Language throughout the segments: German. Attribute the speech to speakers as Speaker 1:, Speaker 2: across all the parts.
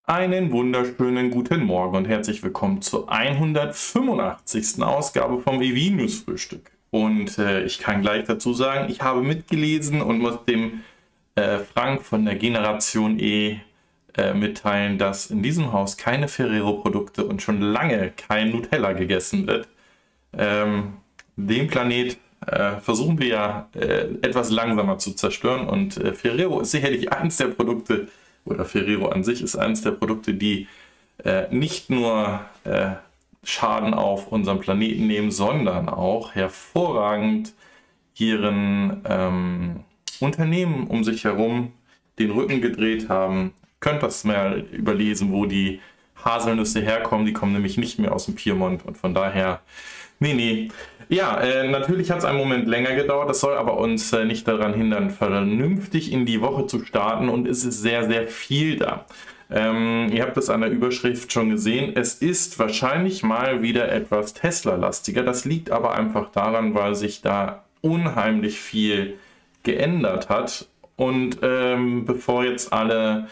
Speaker 1: Einen wunderschönen guten Morgen und herzlich willkommen zur 185. Ausgabe vom EV News Frühstück. Und ich kann gleich dazu sagen, ich habe mitgelesen und muss dem Frank von der Generation E mitteilen, dass in diesem Haus keine Ferrero-Produkte und schon lange kein Nutella gegessen wird. Den Planet versuchen wir ja etwas langsamer zu zerstören und Ferrero ist sicherlich eins der Produkte, oder Ferrero an sich ist eines der Produkte, die nicht nur Schaden auf unserem Planeten nehmen, sondern auch hervorragend ihren Unternehmen um sich herum den Rücken gedreht haben. Könnt das mal überlesen, wo die Haselnüsse herkommen. Die kommen nämlich nicht mehr aus dem Piemont und von daher, nee. Ja, natürlich hat es einen Moment länger gedauert, das soll aber uns nicht daran hindern, vernünftig in die Woche zu starten und es ist sehr, sehr viel da. Ihr habt es an der Überschrift schon gesehen, es ist wahrscheinlich mal wieder etwas Tesla-lastiger. Das liegt aber einfach daran, weil sich da unheimlich viel geändert hat. Und bevor jetzt alle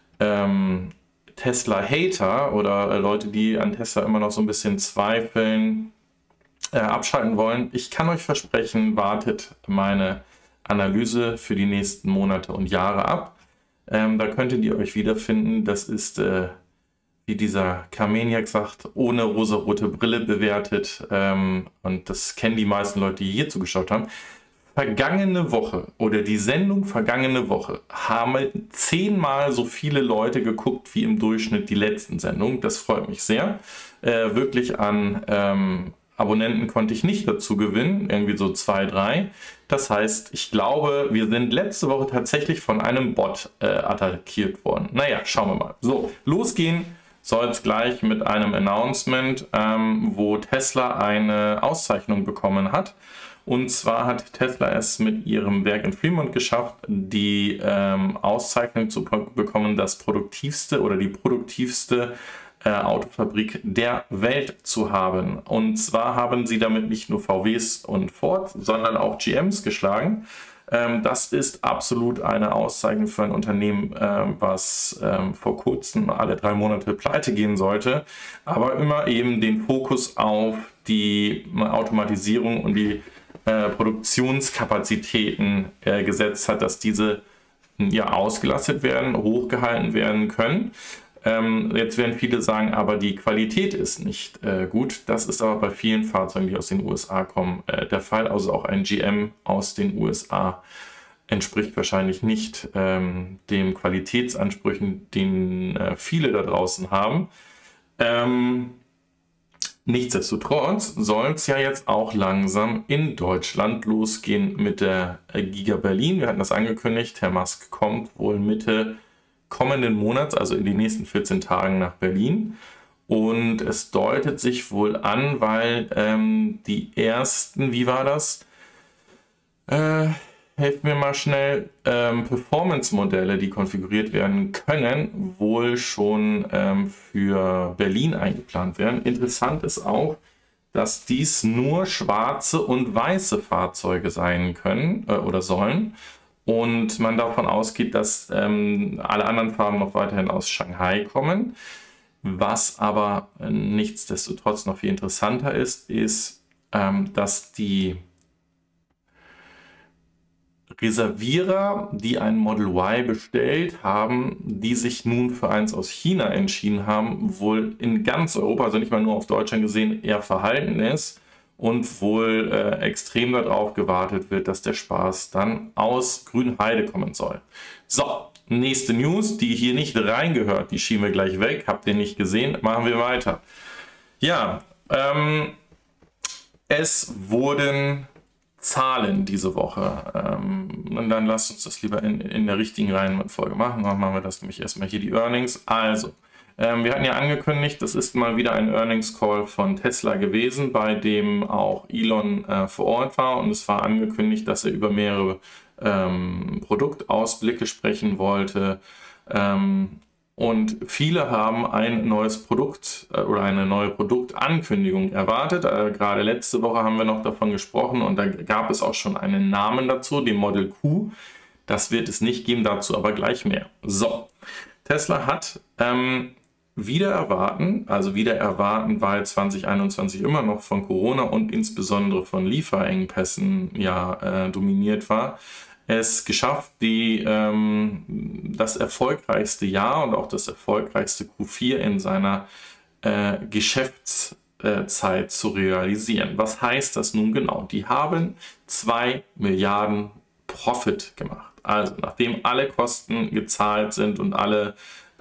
Speaker 1: Tesla-Hater oder Leute, die an Tesla immer noch so ein bisschen zweifeln, abschalten wollen, ich kann euch versprechen, wartet meine Analyse für die nächsten Monate und Jahre ab. Da könntet ihr euch wiederfinden. Das ist, wie dieser Carmeniak sagt, ohne rosarote Brille bewertet. Und das kennen die meisten Leute, die hier zugeschaut haben. Vergangene Woche oder die Sendung vergangene Woche haben 10-mal so viele Leute geguckt wie im Durchschnitt die letzten Sendungen. Das freut mich sehr. Wirklich an Abonnenten konnte ich nicht dazu gewinnen, irgendwie so 2, 3. Das heißt, ich glaube, wir sind letzte Woche tatsächlich von einem Bot attackiert worden. Naja, schauen wir mal. So, losgehen soll es gleich mit einem Announcement, wo Tesla eine Auszeichnung bekommen hat. Und zwar hat Tesla es mit ihrem Werk in Fremont geschafft, die Auszeichnung zu bekommen, das produktivste oder die produktivste Autofabrik der Welt zu haben. Und zwar haben sie damit nicht nur VWs und Ford, sondern auch GMs geschlagen. Das ist absolut eine Auszeichnung für ein Unternehmen, was vor kurzem alle 3 Monate pleite gehen sollte, aber immer eben den Fokus auf die Automatisierung und die Produktionskapazitäten gesetzt hat, dass diese ja ausgelastet werden, hochgehalten werden können. Jetzt werden viele sagen, aber die Qualität ist nicht gut. Das ist aber bei vielen Fahrzeugen, die aus den USA kommen, der Fall. Also auch ein GM aus den USA entspricht wahrscheinlich nicht den Qualitätsansprüchen, den viele da draußen haben. Nichtsdestotrotz soll es ja jetzt auch langsam in Deutschland losgehen mit der Giga Berlin. Wir hatten das angekündigt, Herr Musk kommt wohl Mitte kommenden Monats, also in den nächsten 14 Tagen nach Berlin. Und es deutet sich wohl an, weil die ersten, wie war das? Helft mir mal schnell, Performance-Modelle, die konfiguriert werden können, wohl schon für Berlin eingeplant werden. Interessant ist auch, dass dies nur schwarze und weiße Fahrzeuge sein können oder sollen. Und man davon ausgeht, dass alle anderen Farben noch weiterhin aus Shanghai kommen. Was aber nichtsdestotrotz noch viel interessanter ist, dass die Reservierer, die ein Model Y bestellt haben, die sich nun für eins aus China entschieden haben, wohl in ganz Europa, also nicht mal nur auf Deutschland gesehen, eher verhalten ist. Und wohl extrem darauf gewartet wird, dass der Spaß dann aus Grünheide kommen soll. So, nächste News, die hier nicht reingehört, die schieben wir gleich weg, habt ihr nicht gesehen, machen wir weiter. Ja, es wurden Zahlen diese Woche. Und dann lasst uns das lieber in der richtigen Reihenfolge machen. Dann machen wir das nämlich erstmal hier die Earnings. Also, wir hatten ja angekündigt, das ist mal wieder ein Earnings Call von Tesla gewesen, bei dem auch Elon vor Ort war und es war angekündigt, dass er über mehrere Produktausblicke sprechen wollte. Und viele haben ein neues Produkt oder eine neue Produktankündigung erwartet. Gerade letzte Woche haben wir noch davon gesprochen und da gab es auch schon einen Namen dazu, den Model Q. Das wird es nicht geben, dazu aber gleich mehr. So. Tesla hat wieder erwarten, weil 2021 immer noch von Corona und insbesondere von Lieferengpässen dominiert war, es geschafft, das erfolgreichste Jahr und auch das erfolgreichste Q4 in seiner Geschäftszeit zu realisieren. Was heißt das nun genau? Die haben 2 Milliarden Profit gemacht. Also nachdem alle Kosten gezahlt sind und alle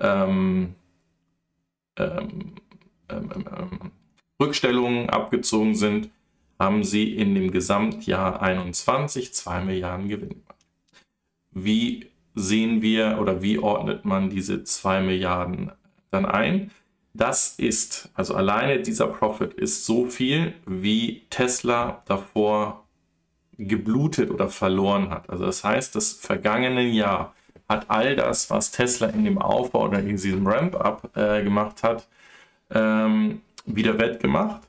Speaker 1: Rückstellungen abgezogen sind, haben sie in dem Gesamtjahr 21 2 Milliarden Gewinn gemacht. Wie sehen wir oder wie ordnet man diese 2 Milliarden dann ein? Das ist, also alleine dieser Profit ist so viel, wie Tesla davor geblutet oder verloren hat. Also das heißt, das vergangene Jahr hat all das, was Tesla in dem Aufbau oder in diesem Ramp-up gemacht hat, wieder wettgemacht.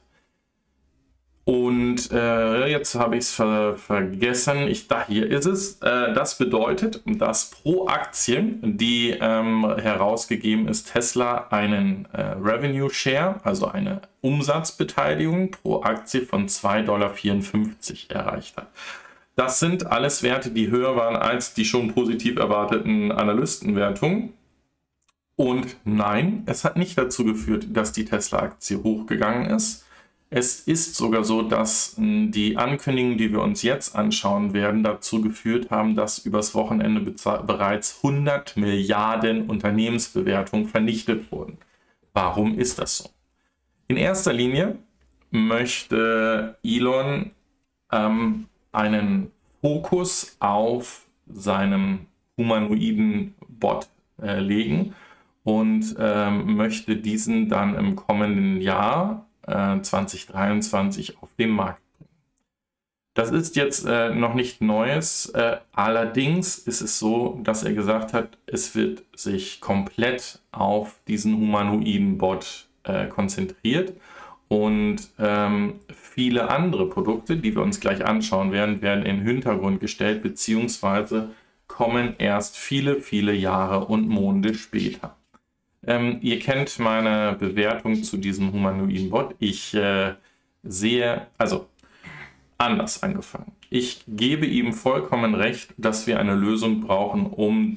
Speaker 1: Und jetzt habe ich es vergessen. Hier ist es. Das bedeutet, dass pro Aktie, die herausgegeben ist, Tesla einen Revenue Share, also eine Umsatzbeteiligung pro Aktie von 2,54 $ erreicht hat. Das sind alles Werte, die höher waren als die schon positiv erwarteten Analystenwertungen. Und nein, es hat nicht dazu geführt, dass die Tesla-Aktie hochgegangen ist. Es ist sogar so, dass die Ankündigungen, die wir uns jetzt anschauen werden, dazu geführt haben, dass übers Wochenende bereits 100 Milliarden Unternehmensbewertungen vernichtet wurden. Warum ist das so? In erster Linie möchte Elon einen Fokus auf seinem humanoiden Bot legen und möchte diesen dann im kommenden Jahr 2023 auf den Markt bringen. Das ist jetzt noch nicht Neues, allerdings ist es so, dass er gesagt hat, es wird sich komplett auf diesen humanoiden Bot konzentriert und viele andere Produkte, die wir uns gleich anschauen werden, werden in den Hintergrund gestellt, beziehungsweise kommen erst viele, viele Jahre und Monde später. Ihr kennt meine Bewertung zu diesem humanoiden Bot. Ich sehe, also anders angefangen. Ich gebe ihm vollkommen recht, dass wir eine Lösung brauchen, um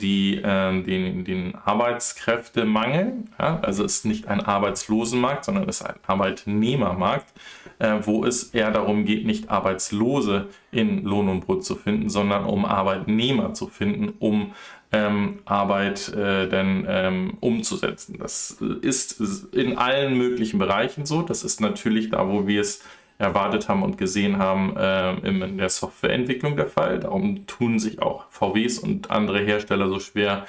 Speaker 1: den Arbeitskräftemangel, also es ist nicht ein Arbeitslosenmarkt, sondern es ist ein Arbeitnehmermarkt, wo es eher darum geht, nicht Arbeitslose in Lohn und Brot zu finden, sondern um Arbeitnehmer zu finden, um Arbeit umzusetzen. Das ist in allen möglichen Bereichen so. Das ist natürlich da, wo wir es erwartet haben und gesehen haben, in der Softwareentwicklung der Fall. Darum tun sich auch VWs und andere Hersteller so schwer,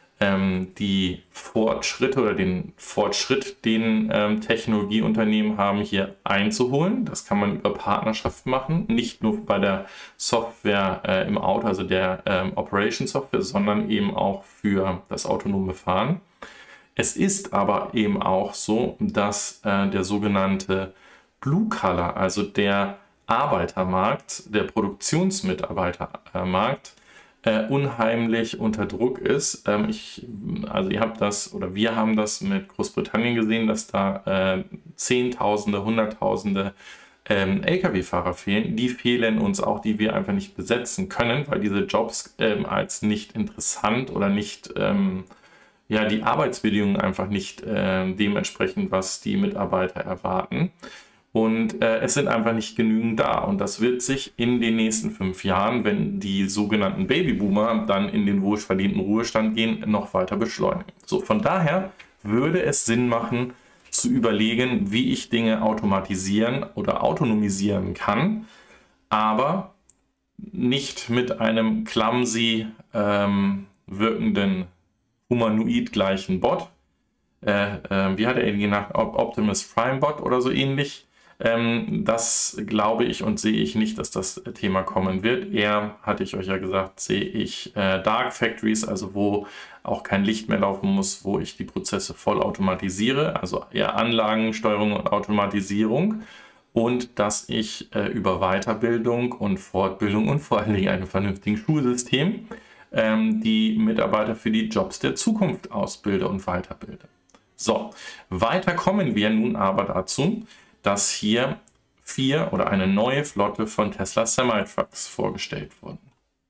Speaker 1: die Fortschritte oder den Fortschritt, den Technologieunternehmen haben, hier einzuholen. Das kann man über Partnerschaft machen, nicht nur bei der Software im Auto, also der Operation Software, sondern eben auch für das autonome Fahren. Es ist aber eben auch so, dass der sogenannte Blue Collar, also der Arbeitermarkt, der Produktionsmitarbeitermarkt, unheimlich unter Druck ist. Ihr habt das oder wir haben das mit Großbritannien gesehen, dass da Zehntausende, Hunderttausende Lkw-Fahrer fehlen. Die fehlen uns auch, die wir einfach nicht besetzen können, weil diese Jobs als nicht interessant oder nicht, die Arbeitsbedingungen einfach nicht dementsprechend, was die Mitarbeiter erwarten. Und es sind einfach nicht genügend da. Und das wird sich in den nächsten 5 Jahren, wenn die sogenannten Babyboomer dann in den wohlverdienten Ruhestand gehen, noch weiter beschleunigen. So, von daher würde es Sinn machen, zu überlegen, wie ich Dinge automatisieren oder autonomisieren kann, aber nicht mit einem clumsy wirkenden humanoid-gleichen Bot. Wie hat er ihn genannt? Optimus Prime Bot oder so ähnlich. Das glaube ich und sehe ich nicht, dass das Thema kommen wird. Eher, hatte ich euch ja gesagt, sehe ich Dark Factories, also wo auch kein Licht mehr laufen muss, wo ich die Prozesse voll automatisiere, also eher Anlagensteuerung und Automatisierung, und dass ich über Weiterbildung und Fortbildung und vor allen Dingen einem vernünftigen Schulsystem die Mitarbeiter für die Jobs der Zukunft ausbilde und weiterbilde. So, weiter kommen wir nun aber dazu, dass hier eine neue Flotte von Tesla Semi-Trucks vorgestellt wurden.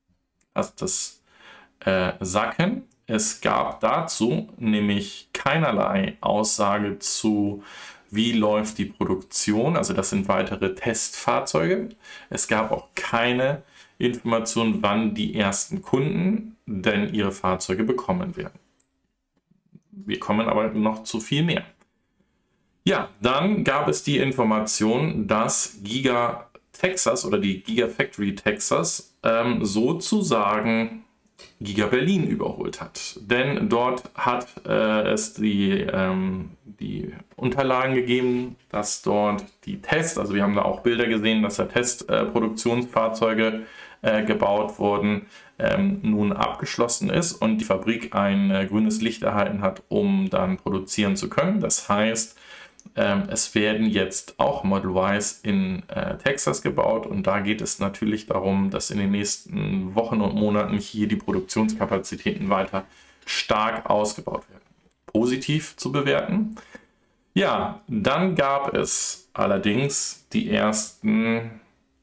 Speaker 1: Das Sacken. Es gab dazu nämlich keinerlei Aussage zu, wie läuft die Produktion. Also das sind weitere Testfahrzeuge. Es gab auch keine Information, wann die ersten Kunden denn ihre Fahrzeuge bekommen werden. Wir kommen aber noch zu viel mehr. Ja, dann gab es die Information, dass Giga Texas oder die Gigafactory Texas sozusagen Giga Berlin überholt hat. Denn dort hat es die Unterlagen gegeben, dass dort die Tests, also wir haben da auch Bilder gesehen, dass da Testproduktionsfahrzeuge gebaut wurden, nun abgeschlossen ist und die Fabrik ein grünes Licht erhalten hat, um dann produzieren zu können. Das heißt, es werden jetzt auch Model Ys in Texas gebaut und da geht es natürlich darum, dass in den nächsten Wochen und Monaten hier die Produktionskapazitäten weiter stark ausgebaut werden. Positiv zu bewerten. Ja, dann gab es allerdings die ersten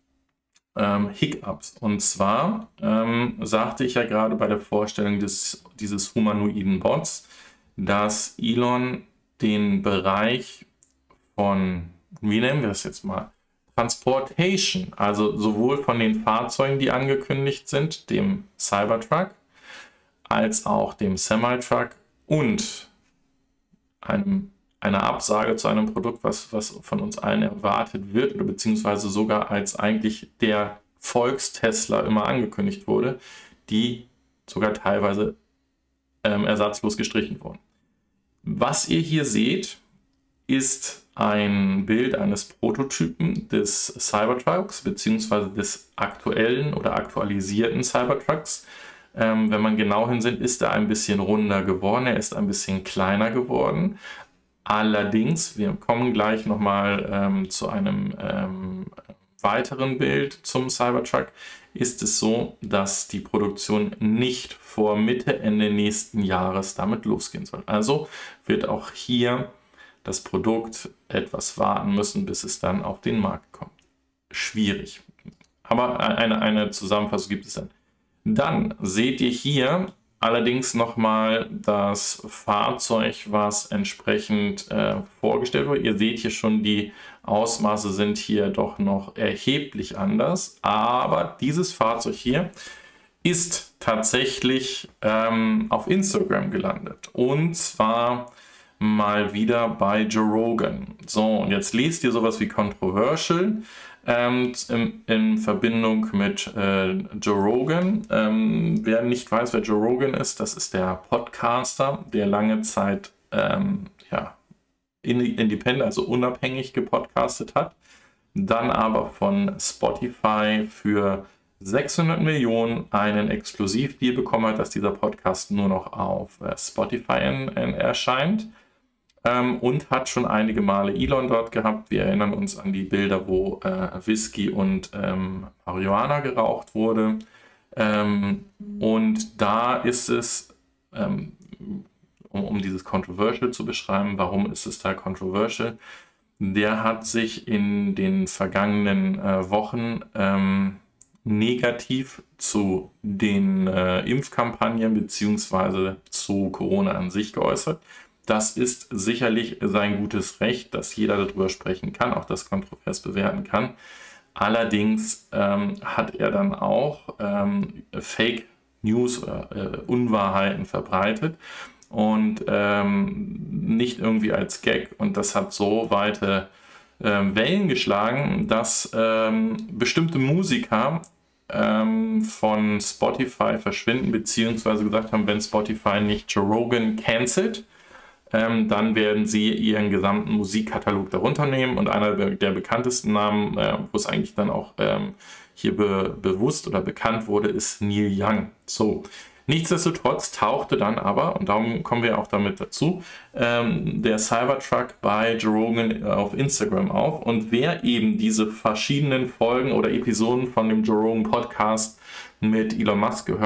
Speaker 1: Hiccups. Und zwar sagte ich ja gerade bei der Vorstellung dieses humanoiden Bots, dass Elon den Bereich von, wie nennen wir das jetzt mal, Transportation, also sowohl von den Fahrzeugen, die angekündigt sind, dem Cybertruck, als auch dem Semi-Truck und einer Absage zu einem Produkt, was von uns allen erwartet wird oder beziehungsweise sogar als eigentlich der Volkstesla immer angekündigt wurde, die sogar teilweise ersatzlos gestrichen wurden. Was ihr hier seht, ist ein Bild eines Prototypen des Cybertrucks beziehungsweise des aktuellen oder aktualisierten Cybertrucks. Wenn man genau hinsieht, ist er ein bisschen runder geworden, er ist ein bisschen kleiner geworden. Allerdings, wir kommen gleich nochmal zu einem weiteren Bild zum Cybertruck, ist es so, dass die Produktion nicht vor Mitte, Ende nächsten Jahres damit losgehen soll. Also wird auch hier das Produkt etwas warten müssen, bis es dann auf den Markt kommt. Schwierig. Aber eine Zusammenfassung gibt es dann. Dann seht ihr hier allerdings nochmal das Fahrzeug, was entsprechend vorgestellt wurde. Ihr seht hier schon, die Ausmaße sind hier doch noch erheblich anders. Aber dieses Fahrzeug hier ist tatsächlich auf Instagram gelandet. Und zwar mal wieder bei Joe Rogan. So, und jetzt lest ihr sowas wie Controversial in Verbindung mit Joe Rogan. Wer nicht weiß, wer Joe Rogan ist, das ist der Podcaster, der lange Zeit independent, also unabhängig gepodcastet hat, dann aber von Spotify für 600 Millionen einen Exklusivdeal bekommen hat, dass dieser Podcast nur noch auf Spotify erscheint. Und hat schon einige Male Elon dort gehabt. Wir erinnern uns an die Bilder, wo Whisky und Marihuana geraucht wurde. Und da ist es, um dieses Controversial zu beschreiben, warum ist es da controversial? Der hat sich in den vergangenen Wochen negativ zu den Impfkampagnen bzw. zu Corona an sich geäußert. Das ist sicherlich sein gutes Recht, dass jeder darüber sprechen kann, auch das kontrovers bewerten kann. Allerdings hat er dann auch Fake News oder Unwahrheiten verbreitet und nicht irgendwie als Gag. Und das hat so weite Wellen geschlagen, dass bestimmte Musiker von Spotify verschwinden, beziehungsweise gesagt haben, wenn Spotify nicht Joe Rogan cancelt, dann werden sie ihren gesamten Musikkatalog darunter nehmen und einer der bekanntesten Namen, wo es eigentlich dann auch hier bewusst oder bekannt wurde, ist Neil Young. So, nichtsdestotrotz tauchte dann aber, und darum kommen wir auch damit dazu, der Cybertruck bei Joe Rogan auf Instagram auf. Und wer eben diese verschiedenen Folgen oder Episoden von dem Joe Rogan Podcast mit Elon Musk gehört hat,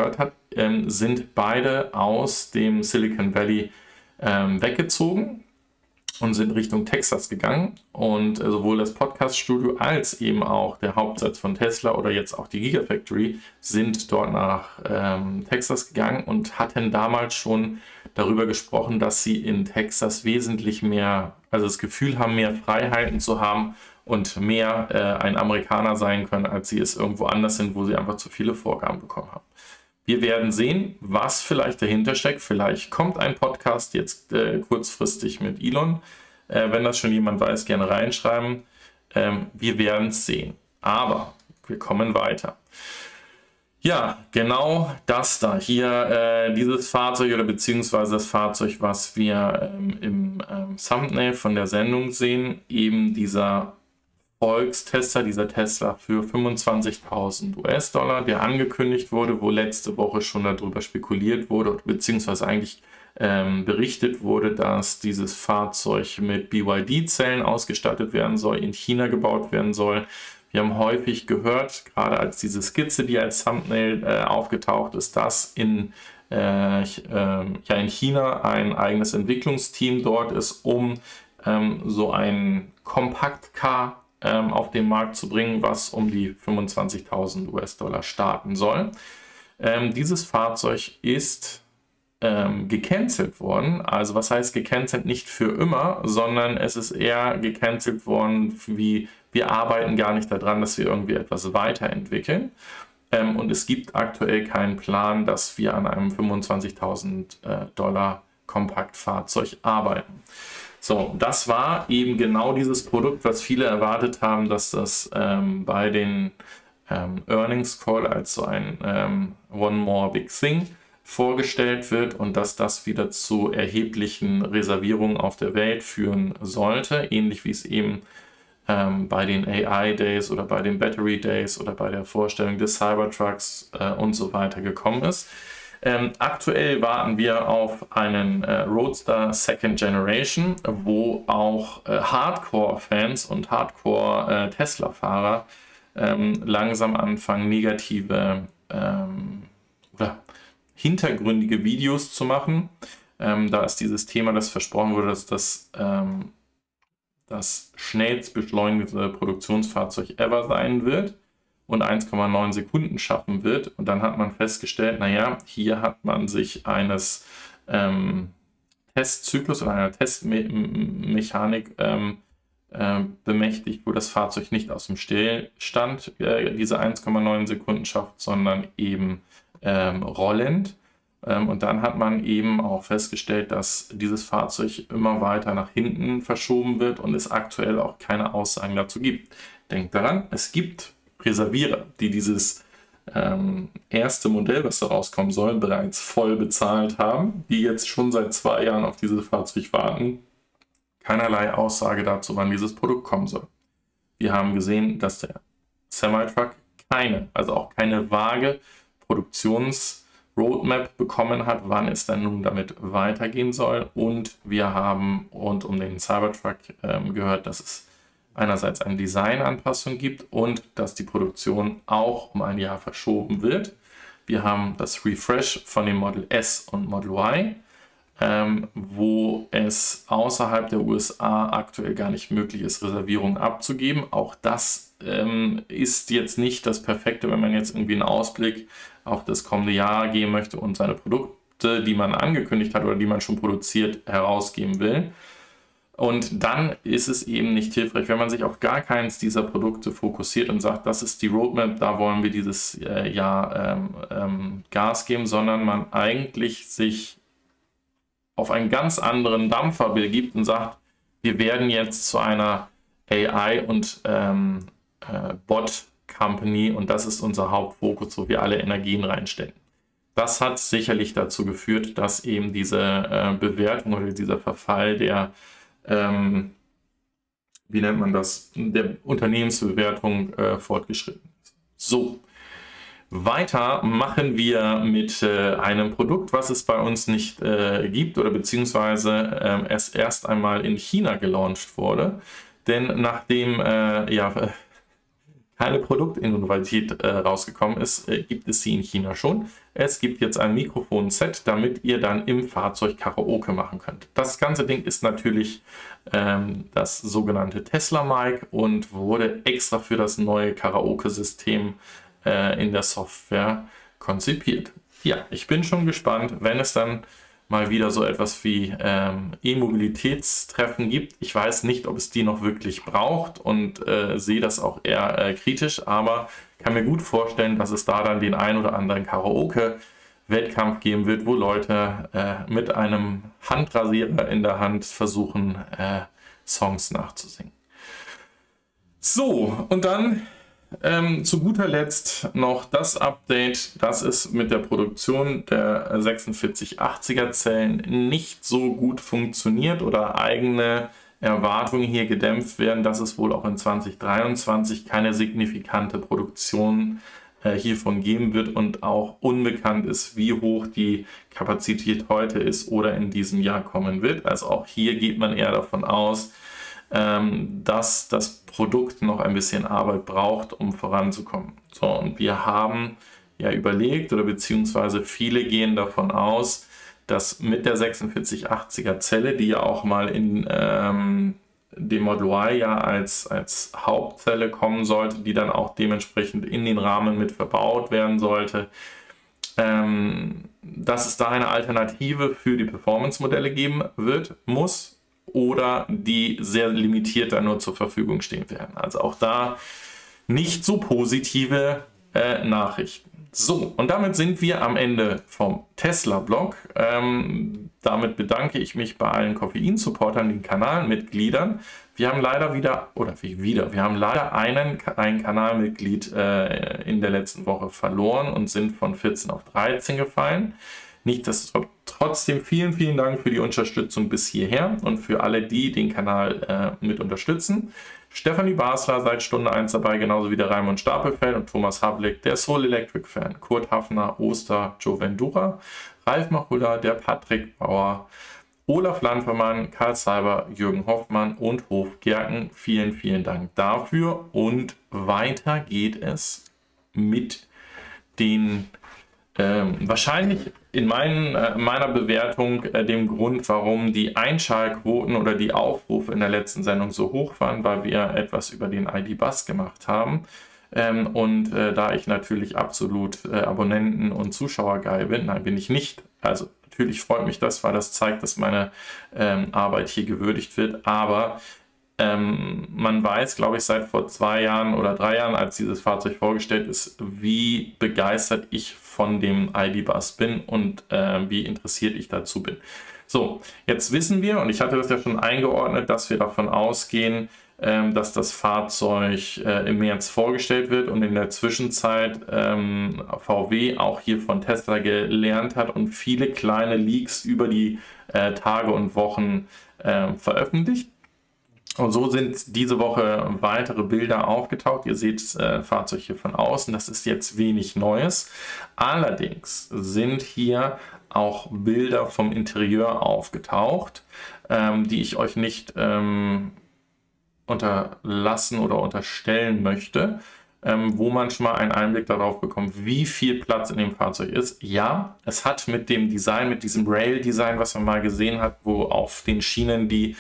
Speaker 1: sind beide aus dem Silicon Valley weggezogen und sind Richtung Texas gegangen. Und sowohl das Podcast-Studio als eben auch der Hauptsitz von Tesla oder jetzt auch die Gigafactory sind dort nach Texas gegangen und hatten damals schon darüber gesprochen, dass sie in Texas wesentlich mehr, also das Gefühl haben, mehr Freiheiten zu haben und mehr ein Amerikaner sein können, als sie es irgendwo anders sind, wo sie einfach zu viele Vorgaben bekommen haben. Wir werden sehen, was vielleicht dahinter steckt. Vielleicht kommt ein Podcast jetzt kurzfristig mit Elon. Wenn das schon jemand weiß, gerne reinschreiben. Wir werden es sehen. Aber wir kommen weiter. Ja, genau das da hier, dieses Fahrzeug oder beziehungsweise das Fahrzeug, was wir im Thumbnail von der Sendung sehen, eben dieser Volkstester, dieser Tesla für 25.000 US-Dollar, der angekündigt wurde, wo letzte Woche schon darüber spekuliert wurde, beziehungsweise eigentlich berichtet wurde, dass dieses Fahrzeug mit BYD-Zellen ausgestattet werden soll, in China gebaut werden soll. Wir haben häufig gehört, gerade als diese Skizze, die als Thumbnail aufgetaucht ist, dass in China ein eigenes Entwicklungsteam dort ist, um so ein Kompaktcar auf den Markt zu bringen, was um die 25.000 US-Dollar starten soll. Dieses Fahrzeug ist gecancelt worden. Also was heißt gecancelt? Nicht für immer, sondern es ist eher gecancelt worden, wie wir arbeiten gar nicht daran, dass wir irgendwie etwas weiterentwickeln. Und es gibt aktuell keinen Plan, dass wir an einem 25.000 Dollar Kompaktfahrzeug arbeiten. So, das war eben genau dieses Produkt, was viele erwartet haben, dass das bei den Earnings Call als so ein One More Big Thing vorgestellt wird und dass das wieder zu erheblichen Reservierungen auf der Welt führen sollte, ähnlich wie es eben bei den AI Days oder bei den Battery Days oder bei der Vorstellung des Cybertrucks und so weiter gekommen ist. Aktuell warten wir auf einen Roadster Second Generation, wo auch Hardcore-Fans und Hardcore-Tesla-Fahrer langsam anfangen, negative oder hintergründige Videos zu machen. Da ist dieses Thema, das versprochen wurde, dass das schnellst beschleunigte Produktionsfahrzeug ever sein wird und 1,9 Sekunden schaffen wird. Und dann hat man festgestellt, naja, hier hat man sich eines Testzyklus oder einer Testmechanik bemächtigt, wo das Fahrzeug nicht aus dem Stillstand diese 1,9 Sekunden schafft, sondern eben rollend. Und dann hat man eben auch festgestellt, dass dieses Fahrzeug immer weiter nach hinten verschoben wird und es aktuell auch keine Aussagen dazu gibt. Denkt daran, es gibt Reservierer, die dieses erste Modell, was da rauskommen soll, bereits voll bezahlt haben, die jetzt schon seit 2 Jahren auf dieses Fahrzeug warten. Keinerlei Aussage dazu, wann dieses Produkt kommen soll. Wir haben gesehen, dass der Semi-Truck also auch keine vage Produktionsroadmap bekommen hat, wann es dann nun damit weitergehen soll. Und wir haben rund um den Cybertruck gehört, dass es einerseits eine Designanpassung gibt und dass die Produktion auch um ein Jahr verschoben wird. Wir haben das Refresh von dem Model S und Model Y, wo es außerhalb der USA aktuell gar nicht möglich ist, Reservierungen abzugeben. Auch das ist jetzt nicht das Perfekte, wenn man jetzt irgendwie einen Ausblick auf das kommende Jahr geben möchte und seine Produkte, die man angekündigt hat oder die man schon produziert, herausgeben will. Und dann ist es eben nicht hilfreich, wenn man sich auf gar keins dieser Produkte fokussiert und sagt, das ist die Roadmap, da wollen wir dieses Jahr Gas geben, sondern man eigentlich sich auf einen ganz anderen Dampfer begibt und sagt, wir werden jetzt zu einer AI- und Bot-Company und das ist unser Hauptfokus, wo wir alle Energien reinstecken. Das hat sicherlich dazu geführt, dass eben diese Bewertung oder dieser Verfall der wie nennt man das, der Unternehmensbewertung fortgeschritten ist. So, weiter machen wir mit einem Produkt, was es bei uns nicht gibt oder beziehungsweise es erst einmal in China gelauncht wurde. Denn nachdem keine Produktinnovität rausgekommen ist, gibt es sie in China schon. Es gibt jetzt ein Mikrofon-Set, damit ihr dann im Fahrzeug Karaoke machen könnt. Das ganze Ding ist natürlich das sogenannte Tesla-Mic und wurde extra für das neue Karaoke-System in der Software konzipiert. Ja, ich bin schon gespannt, wenn es dann mal wieder so etwas wie E-Mobilitätstreffen gibt. Ich weiß nicht, ob es die noch wirklich braucht und sehe das auch eher kritisch, aber kann mir gut vorstellen, dass es da dann den ein oder anderen Karaoke-Wettkampf geben wird, wo Leute mit einem Handrasierer in der Hand versuchen, Songs nachzusingen. So, und dann zu guter Letzt noch das Update, dass es mit der Produktion der 4680er Zellen nicht so gut funktioniert oder eigene Erwartungen hier gedämpft werden, dass es wohl auch in 2023 keine signifikante Produktion hiervon geben wird und auch unbekannt ist, wie hoch die Kapazität heute ist oder in diesem Jahr kommen wird. Also auch hier geht man eher davon aus, dass das Produkt noch ein bisschen Arbeit braucht, um voranzukommen. So, und wir haben ja überlegt, oder beziehungsweise viele gehen davon aus, dass mit der 4680er Zelle, die ja auch mal in dem Model Y ja als Hauptzelle kommen sollte, die dann auch dementsprechend in den Rahmen mit verbaut werden sollte, dass es da eine Alternative für die Performance-Modelle geben muss, oder die sehr limitiert dann nur zur Verfügung stehen werden. Also auch da nicht so positive Nachrichten. So, und damit sind wir amEnde vom Tesla-Blog. Damit bedanke ich mich bei allen Koffein-Supportern, den Kanalmitgliedern. Wir haben leider wir haben leider ein Kanalmitglied in der letzten Woche verloren und sind von 14 auf 13 gefallen. Nichtsdestotrotz trotzdem vielen, vielen Dank für die Unterstützung bis hierher und für alle, die den Kanal mit unterstützen. Stefanie Basler seit Stunde 1 dabei, genauso wie der Raimund Stapelfeld und Thomas Havlik, der Soul Electric Fan, Kurt Hafner, Oster, Joe Vendura, Ralf Machulla, der Patrick Bauer, Olaf Landvermann, Karl Seiber, Jürgen Hoffmann und Hof Gerken. Vielen, vielen Dank dafür. Und weiter geht es mit den wahrscheinlich in meiner Bewertung dem Grund, warum die Einschaltquoten oder die Aufrufe in der letzten Sendung so hoch waren, weil wir etwas über den ID-Bus gemacht haben. Da ich natürlich absolut Abonnenten- und Zuschauergeil bin, nein, bin ich nicht. Also natürlich freut mich das, weil das zeigt, dass meine Arbeit hier gewürdigt wird. Aber man weiß, glaube ich, seit vor 2 Jahren oder 3 Jahren, als dieses Fahrzeug vorgestellt ist, wie begeistert ich von dem ID-Bus bin und wie interessiert ich dazu bin. So, jetzt wissen wir, und ich hatte das ja schon eingeordnet, dass wir davon ausgehen, dass das Fahrzeug im März vorgestellt wird und in der Zwischenzeit VW auch hier von Tesla gelernt hat und viele kleine Leaks über die Tage und Wochen veröffentlicht. Und so sind diese Woche weitere Bilder aufgetaucht. Ihr seht das Fahrzeug hier von außen. Das ist jetzt wenig Neues. Allerdings sind hier auch Bilder vom Interieur aufgetaucht, die ich euch nicht unterlassen oder unterstellen möchte, wo man schon mal einen Einblick darauf bekommt, wie viel Platz in dem Fahrzeug ist. Ja, es hat mit dem Design, mit diesem Rail-Design, was man mal gesehen hat, wo auf den Schienen die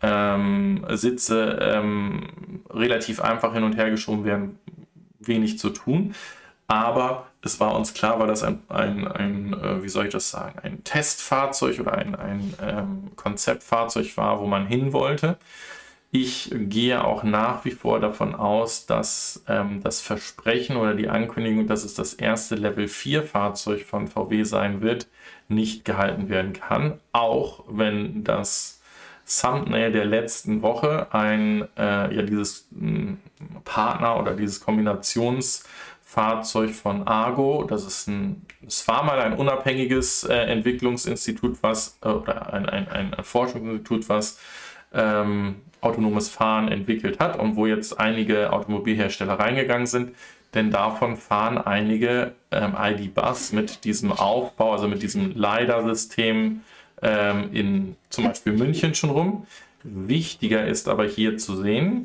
Speaker 1: Sitze relativ einfach hin und her geschoben werden, wenig zu tun. Aber es war uns klar, weil das wie soll ich das sagen, ein Testfahrzeug oder ein Konzeptfahrzeug war, wo man hin wollte. Ich gehe auch nach wie vor davon aus, dass das Versprechen oder die Ankündigung, dass es das erste Level 4 Fahrzeug von VW sein wird, nicht gehalten werden kann. Auch wenn das Thumbnail der letzten Woche dieses Partner oder dieses Kombinationsfahrzeug von Argo, es war mal ein unabhängiges Entwicklungsinstitut, oder ein Forschungsinstitut, was autonomes Fahren entwickelt hat und wo jetzt einige Automobilhersteller reingegangen sind, denn davon fahren einige ID-Bus mit diesem Aufbau, also mit diesem LiDAR-System in zum Beispiel München schon rum. Wichtiger ist aber hier zu sehen,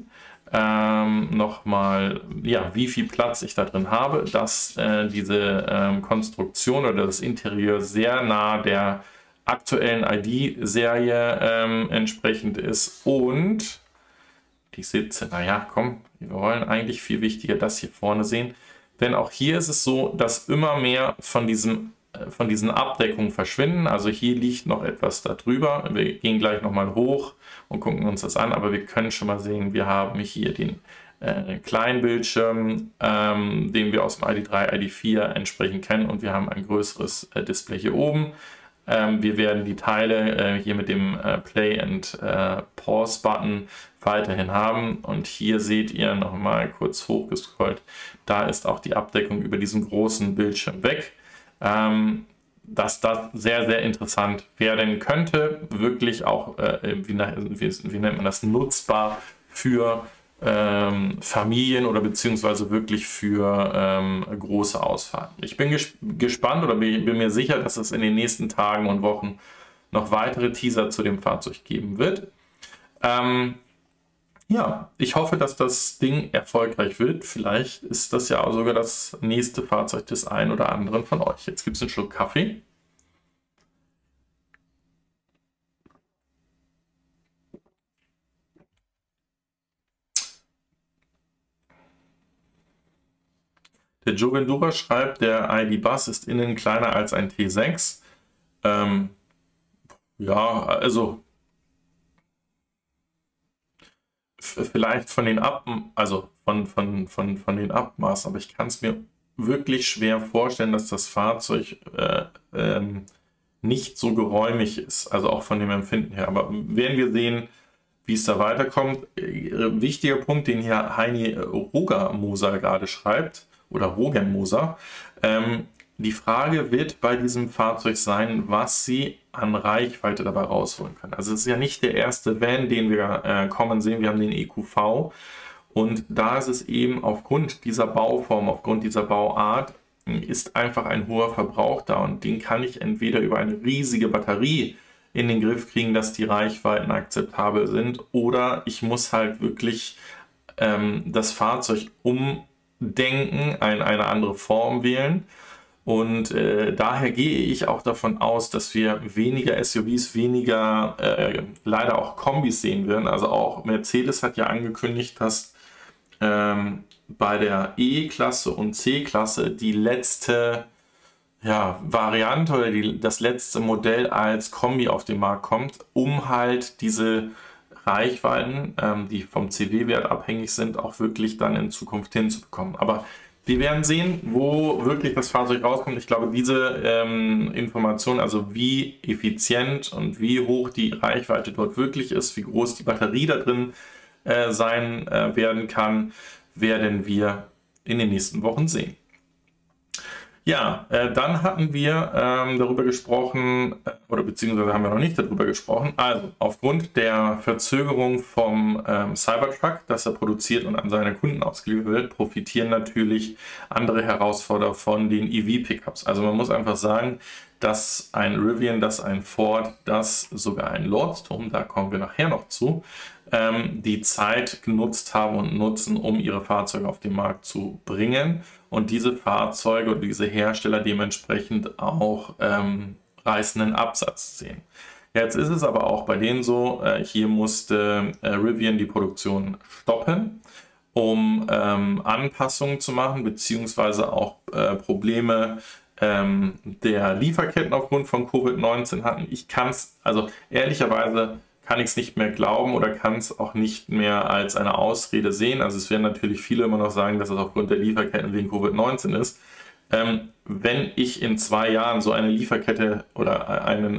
Speaker 1: nochmal, ja, wie viel Platz ich da drin habe, dass diese Konstruktion oder das Interieur sehr nah der aktuellen ID-Serie entsprechend ist und die Sitze, naja, komm, wir wollen eigentlich viel wichtiger das hier vorne sehen, denn auch hier ist es so, dass immer mehr von diesen Abdeckungen verschwinden. Also hier liegt noch etwas darüber. Wir gehen gleich nochmal hoch und gucken uns das an, aber wir können schon mal sehen, wir haben hier den kleinen Bildschirm, den wir aus dem ID3, ID4 entsprechend kennen, und wir haben ein größeres Display hier oben. Wir werden die Teile hier mit dem Play and Pause Button weiterhin haben, und hier seht ihr nochmal kurz hochgescrollt, da ist auch die Abdeckung über diesen großen Bildschirm weg. Dass das sehr, sehr interessant werden könnte, wirklich auch, wie nennt man das, nutzbar für Familien oder beziehungsweise wirklich für große Ausfahrten. Ich bin gespannt oder bin mir sicher, dass es in den nächsten Tagen und Wochen noch weitere Teaser zu dem Fahrzeug geben wird. Ja, ich hoffe, dass das Ding erfolgreich wird. Vielleicht ist das ja auch sogar das nächste Fahrzeug des einen oder anderen von euch. Jetzt gibt es einen Schluck Kaffee. Der Jogendura schreibt, der ID Buzz ist innen kleiner als ein T6. Ja, also vielleicht von den von den Abmaßen, aber ich kann es mir wirklich schwer vorstellen, dass das Fahrzeug nicht so geräumig ist, also auch von dem Empfinden her. Aber werden wir sehen, wie es da weiterkommt. Wichtiger Punkt, den hier Heini Rogermoser gerade schreibt, oder Rogenmoser. Die Frage wird bei diesem Fahrzeug sein, was Sie an Reichweite dabei rausholen können. Also es ist ja nicht der erste Van, den wir kommen sehen. Wir haben den EQV, und da ist es eben aufgrund dieser Bauform, aufgrund dieser Bauart, ist einfach ein hoher Verbrauch da, und den kann ich entweder über eine riesige Batterie in den Griff kriegen, dass die Reichweiten akzeptabel sind, oder ich muss halt wirklich das Fahrzeug umdenken, eine andere Form wählen. Und daher gehe ich auch davon aus, dass wir weniger SUVs, weniger leider auch Kombis sehen werden. Also auch Mercedes hat ja angekündigt, dass bei der E-Klasse und C-Klasse die letzte Variante oder das letzte Modell als Kombi auf den Markt kommt, um halt diese Reichweiten, die vom CW-Wert abhängig sind, auch wirklich dann in Zukunft hinzubekommen. Aber wir werden sehen, wo wirklich das Fahrzeug rauskommt. Ich glaube, diese Information, also wie effizient und wie hoch die Reichweite dort wirklich ist, wie groß die Batterie da drin sein werden kann, werden wir in den nächsten Wochen sehen. Ja, dann hatten wir darüber gesprochen, oder beziehungsweise haben wir noch nicht darüber gesprochen. Also, aufgrund der Verzögerung vom Cybertruck, dass er produziert und an seine Kunden ausgeliefert wird, profitieren natürlich andere Herausforderer von den EV-Pickups. Also man muss einfach sagen, dass ein Rivian, dass ein Ford, dass sogar ein Lordstown, da kommen wir nachher noch zu, die Zeit genutzt haben und nutzen, um ihre Fahrzeuge auf den Markt zu bringen, und diese Fahrzeuge oder diese Hersteller dementsprechend auch reißenden Absatz sehen. Jetzt ist es aber auch bei denen so, hier musste Rivian die Produktion stoppen, um Anpassungen zu machen, beziehungsweise auch Probleme der Lieferketten aufgrund von Covid-19 hatten. Ich kann es, also ehrlicherweise kann ich es nicht mehr glauben oder kann es auch nicht mehr als eine Ausrede sehen. Also es werden natürlich viele immer noch sagen, dass es aufgrund der Lieferketten wegen Covid-19 ist. Wenn ich in 2 Jahren so eine Lieferkette oder einen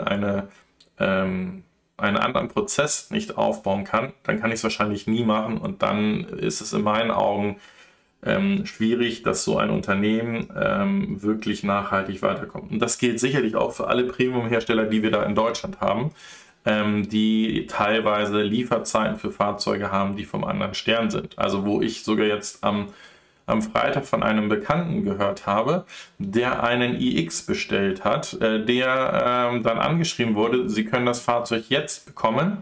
Speaker 1: anderen Prozess nicht aufbauen kann, dann kann ich es wahrscheinlich nie machen, und dann ist es in meinen Augen schwierig, dass so ein Unternehmen wirklich nachhaltig weiterkommt. Und das gilt sicherlich auch für alle Premium-Hersteller, die wir da in Deutschland haben, die teilweise Lieferzeiten für Fahrzeuge haben, die vom anderen Stern sind. Also wo ich sogar jetzt am Freitag von einem Bekannten gehört habe, der einen iX bestellt hat, der dann angeschrieben wurde, Sie können das Fahrzeug jetzt bekommen,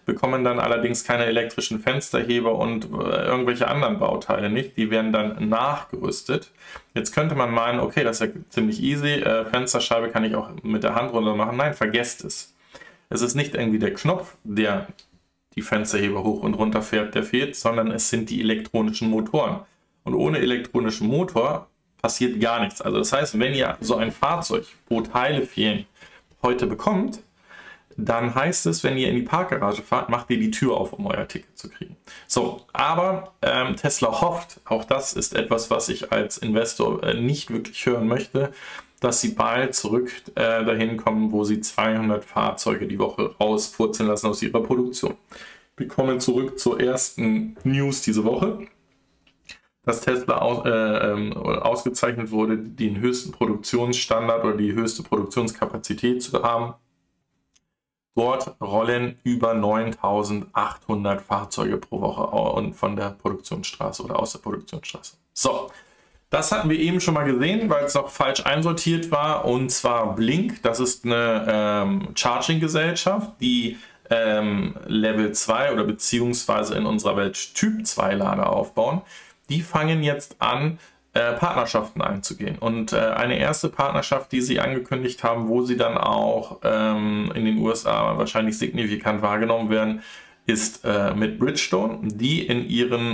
Speaker 1: bekommen dann allerdings keine elektrischen Fensterheber und irgendwelche anderen Bauteile nicht. Die werden dann nachgerüstet. Jetzt könnte man meinen, okay, das ist ja ziemlich easy. Fensterscheibe kann ich auch mit der Hand runter machen. Nein, vergesst es. Es ist nicht irgendwie der Knopf, der die Fensterheber hoch und runter fährt, der fehlt, sondern es sind die elektronischen Motoren. Und ohne elektronischen Motor passiert gar nichts. Also das heißt, wenn ihr so ein Fahrzeug, wo Teile fehlen, heute bekommt, dann heißt es, wenn ihr in die Parkgarage fahrt, macht ihr die Tür auf, um euer Ticket zu kriegen. So, aber Tesla hofft, auch das ist etwas, was ich als Investor nicht wirklich hören möchte, dass sie bald zurück dahin kommen, wo sie 200 Fahrzeuge die Woche rauspurzeln lassen aus ihrer Produktion. Wir kommen zurück zur ersten News diese Woche, dass Tesla ausgezeichnet wurde, den höchsten Produktionsstandard oder die höchste Produktionskapazität zu haben. Dort rollen über 9.800 Fahrzeuge pro Woche und von der Produktionsstraße oder aus der Produktionsstraße. So, das hatten wir eben schon mal gesehen, weil es noch falsch einsortiert war. Und zwar Blink, das ist eine Charging-Gesellschaft, die Level 2 oder beziehungsweise in unserer Welt Typ 2 Lader aufbauen. Die fangen jetzt an, Partnerschaften einzugehen. Und eine erste Partnerschaft, die sie angekündigt haben, wo sie dann auch in den USA wahrscheinlich signifikant wahrgenommen werden, ist mit Bridgestone, die in ihren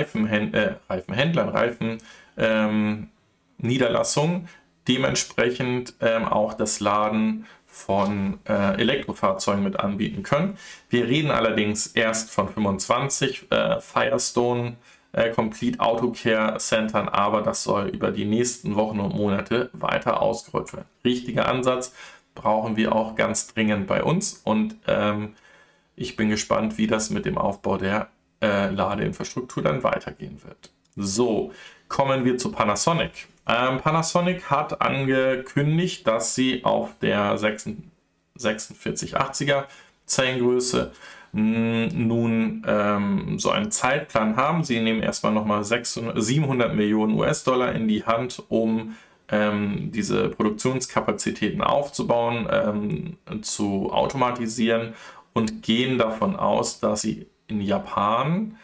Speaker 1: Niederlassungen dementsprechend auch das Laden von Elektrofahrzeugen mit anbieten können. Wir reden allerdings erst von 25 Firestone Complete Auto Care Centern, aber das soll über die nächsten Wochen und Monate weiter ausgerollt werden. Richtiger Ansatz brauchen wir auch ganz dringend bei uns und ich bin gespannt, wie das mit dem Aufbau der Ladeinfrastruktur dann weitergehen wird. So, kommen wir zu Panasonic. Panasonic hat angekündigt, dass sie auf der 4680er Zellengröße nun so einen Zeitplan haben. Sie nehmen erstmal nochmal 700 Millionen US-Dollar in die Hand, um diese Produktionskapazitäten aufzubauen, zu automatisieren und gehen davon aus, dass sie in Japan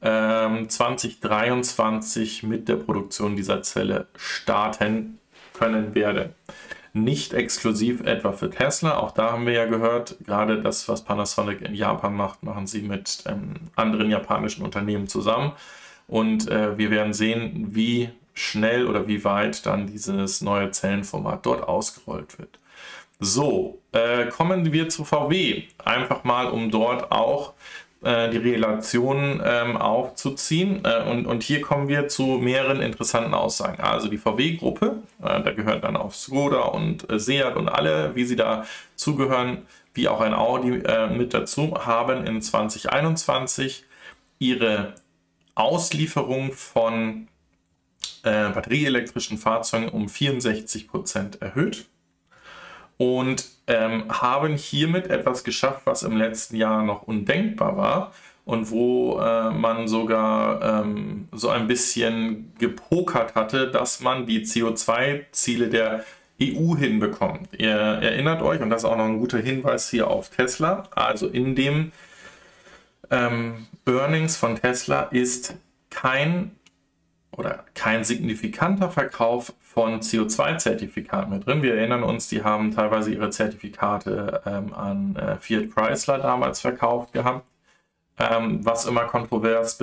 Speaker 1: 2023 mit der Produktion dieser Zelle starten können werden. Nicht exklusiv etwa für Tesla, auch da haben wir ja gehört, gerade das, was Panasonic in Japan macht, machen sie mit anderen japanischen Unternehmen zusammen. Und wir werden sehen, wie schnell oder wie weit dann dieses neue Zellenformat dort ausgerollt wird. So, kommen wir zu VW, einfach mal, um dort auch die Relationen aufzuziehen. Und hier kommen wir zu mehreren interessanten Aussagen. Also die VW-Gruppe, da gehört dann auch Skoda und Seat und alle, wie sie da zugehören, wie auch ein Audi mit dazu, haben in 2021 ihre Auslieferung von batterieelektrischen Fahrzeugen um 64% erhöht. Und haben hiermit etwas geschafft, was im letzten Jahr noch undenkbar war und wo man sogar so ein bisschen gepokert hatte, dass man die CO2-Ziele der EU hinbekommt. Ihr erinnert euch, und das ist auch noch ein guter Hinweis hier auf Tesla, also in dem Earnings von Tesla ist kein signifikanter Verkauf von CO2-Zertifikaten mit drin. Wir erinnern uns, die haben teilweise ihre Zertifikate an Fiat Chrysler damals verkauft gehabt, was immer kontrovers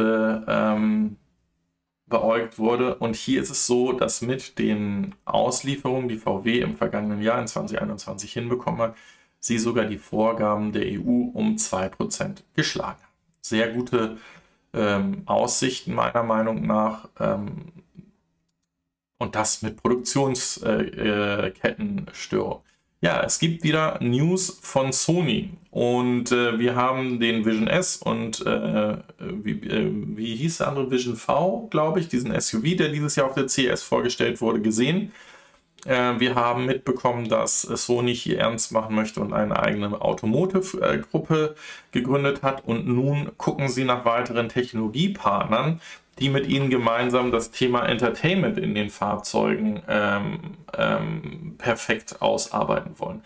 Speaker 1: beäugt wurde. Und hier ist es so, dass mit den Auslieferungen, die VW im vergangenen Jahr in 2021 hinbekommen hat, sie sogar die Vorgaben der EU um 2% geschlagen haben. Sehr gute Aussichten meiner Meinung nach. Und das mit Produktionskettenstörung. Ja, es gibt wieder News von Sony und wir haben den Vision S und wie hieß der andere, Vision V, glaube ich, diesen SUV, der dieses Jahr auf der CES vorgestellt wurde, gesehen. Wir haben mitbekommen, dass Sony hier ernst machen möchte und eine eigene Automotive-Gruppe gegründet hat und nun gucken sie nach weiteren Technologiepartnern, die mit ihnen gemeinsam das Thema Entertainment in den Fahrzeugen perfekt ausarbeiten wollen.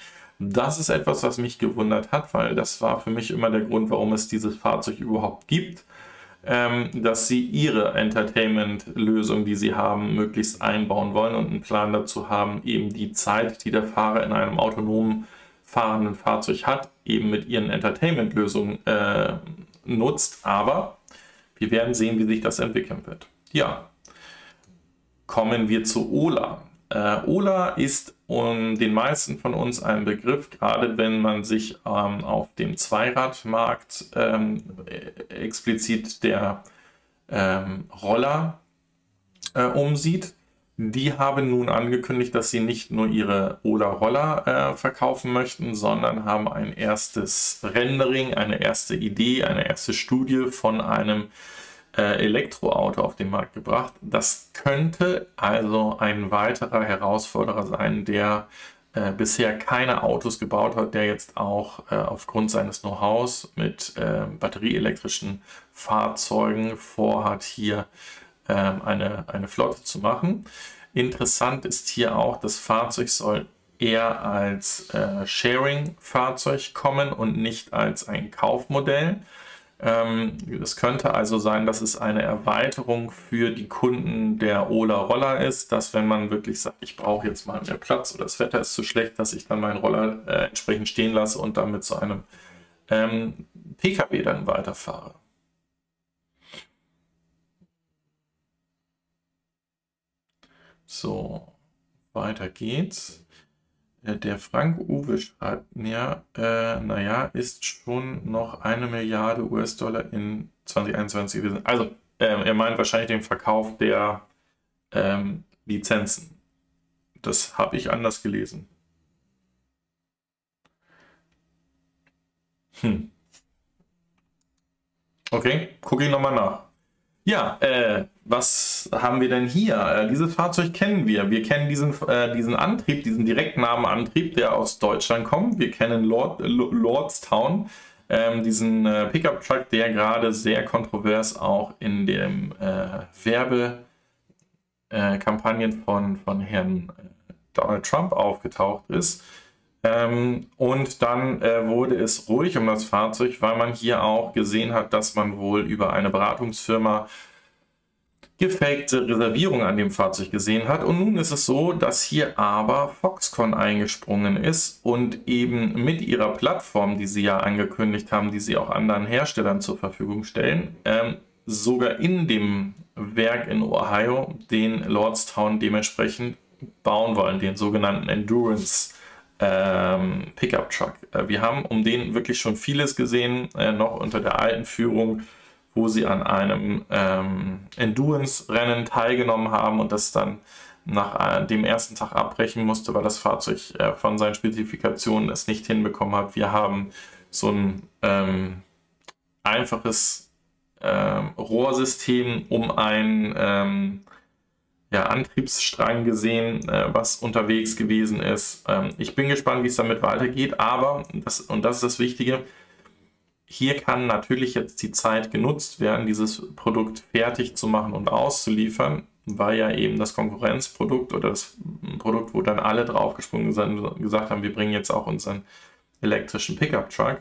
Speaker 1: Das ist etwas, was mich gewundert hat, weil das war für mich immer der Grund, warum es dieses Fahrzeug überhaupt gibt, dass sie ihre Entertainment-Lösung, die sie haben, möglichst einbauen wollen und einen Plan dazu haben, eben die Zeit, die der Fahrer in einem autonomen fahrenden Fahrzeug hat, eben mit ihren Entertainment-Lösungen nutzt. Aber wir werden sehen, wie sich das entwickeln wird. Ja, kommen wir zu Ola. Ola ist den meisten von uns ein Begriff, gerade wenn man sich auf dem Zweiradmarkt explizit der Roller umsieht. Die haben nun angekündigt, dass sie nicht nur ihre Ola-Roller verkaufen möchten, sondern haben ein erstes Rendering, eine erste Idee, eine erste Studie von einem Elektroauto auf den Markt gebracht. Das könnte also ein weiterer Herausforderer sein, der bisher keine Autos gebaut hat, der jetzt auch aufgrund seines Know-hows mit batterieelektrischen Fahrzeugen vorhat, hier eine Flotte zu machen. Interessant ist hier auch, das Fahrzeug soll eher als Sharing-Fahrzeug kommen und nicht als ein Kaufmodell. Es könnte also sein, dass es eine Erweiterung für die Kunden der Ola Roller ist, dass wenn man wirklich sagt, ich brauche jetzt mal mehr Platz oder das Wetter ist zu schlecht, dass ich dann meinen Roller entsprechend stehen lasse und damit zu einem PKW dann weiterfahre. So, weiter geht's. Der Frank-Uwe schreibt mir, naja, ist schon noch 1 Milliarde US-Dollar in 2021 gewesen. Also, er meint wahrscheinlich den Verkauf der Lizenzen. Das habe ich anders gelesen. Okay, gucke ich nochmal nach. Ja, was haben wir denn hier? Dieses Fahrzeug kennen wir. Wir kennen diesen Antrieb, diesen Direktnahmeantrieb, der aus Deutschland kommt. Wir kennen Lordstown, diesen Pickup-Truck, der gerade sehr kontrovers auch in den Werbekampagnen von Herrn Donald Trump aufgetaucht ist. Und dann wurde es ruhig um das Fahrzeug, weil man hier auch gesehen hat, dass man wohl über eine Beratungsfirma gefakte Reservierungen an dem Fahrzeug gesehen hat. Und nun ist es so, dass hier aber Foxconn eingesprungen ist und eben mit ihrer Plattform, die sie ja angekündigt haben, die sie auch anderen Herstellern zur Verfügung stellen, sogar in dem Werk in Ohio den Lordstown dementsprechend bauen wollen, den sogenannten Endurance Pickup Truck. Wir haben um den wirklich schon vieles gesehen, noch unter der alten Führung, wo sie an einem Endurance-Rennen teilgenommen haben und das dann nach dem ersten Tag abbrechen musste, weil das Fahrzeug von seinen Spezifikationen es nicht hinbekommen hat. Wir haben so ein einfaches Rohrsystem um ein Antriebsstrang gesehen, was unterwegs gewesen ist. Ich bin gespannt, wie es damit weitergeht, aber, das ist das Wichtige, hier kann natürlich jetzt die Zeit genutzt werden, dieses Produkt fertig zu machen und auszuliefern, weil ja eben das Konkurrenzprodukt oder das Produkt, wo dann alle draufgesprungen sind und gesagt haben, wir bringen jetzt auch unseren elektrischen Pickup-Truck,